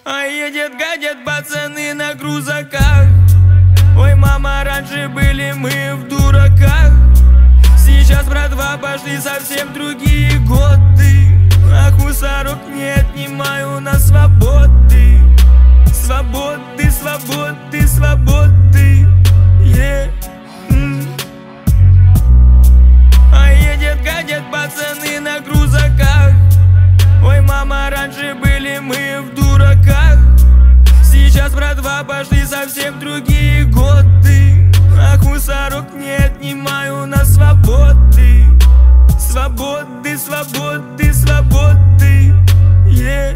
А едет, гадят пацаны на крузаках. Ой, мама, раньше были мы в дураках. Сейчас, братва, пошли совсем другие годы. Ах, мусорок, не отнимай у нас свободы. Свободы, свободы, свободы, yeah. А едет, гадят пацаны на крузаках. Ой, мама, раньше были мы в дураках. Сейчас, братва, пошли совсем другие годы. Ах, мусорок, не отнимай у нас свободы. Свободы, свободы, свободы, yeah.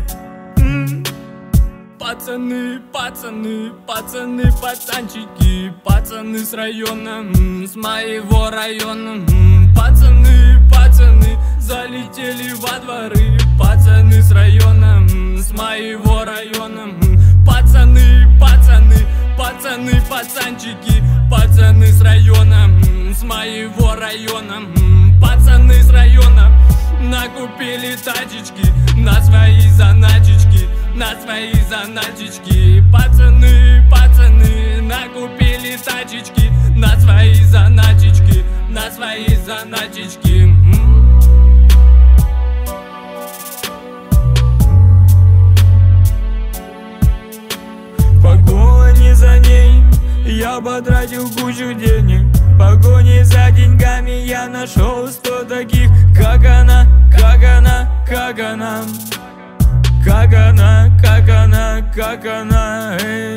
Пацаны, пацаны, пацаны, пацанчики, пацаны с района, с моего района. Пацаны, пацаны, залетели во дворы. Пацаны с района, с моего района. Пацаны, пацаны, пацаны, пацанчики, пацаны с района, с моего района. Пацаны с района накупили тачечки на свои заначечки, на свои заначечки. Пацаны, пацаны, накупили тачечки на свои заначечки, на свои заначечки. В погоне за ней я потратил кучу денег. В погоне за деньгами я нашел 100 таких, как она, как она, как она. Как она, как она, как она.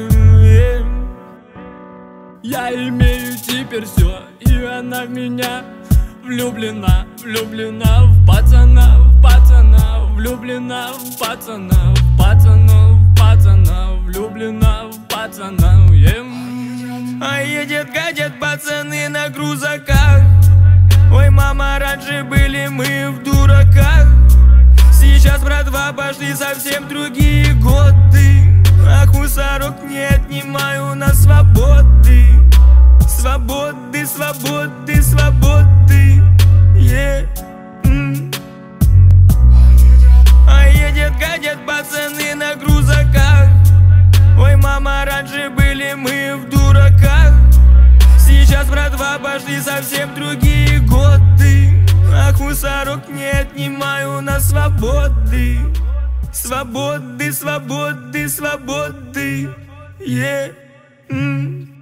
Я имею теперь все, и она в меня влюблена, влюблена в пацана, в пацана, влюблена в пацана, в пацана, в пацана, влюблена в пацана, А едет, гадят пацаны на крузаках. Ой, мама, раньше были мы в дураках. Сейчас, братва, пошли совсем другие годы. Ах, мусорок, не отнимай у нас свободы. Свободы, свободы, свободы, yeah. А едет, гадят пацаны на крузаках. Ой, мама, раньше были мы в дураках. Сейчас, братва, пошли совсем другие годы. Ах, мусорок, не отнимай у нас свободы. Свободы, свободы, свободы, yeah.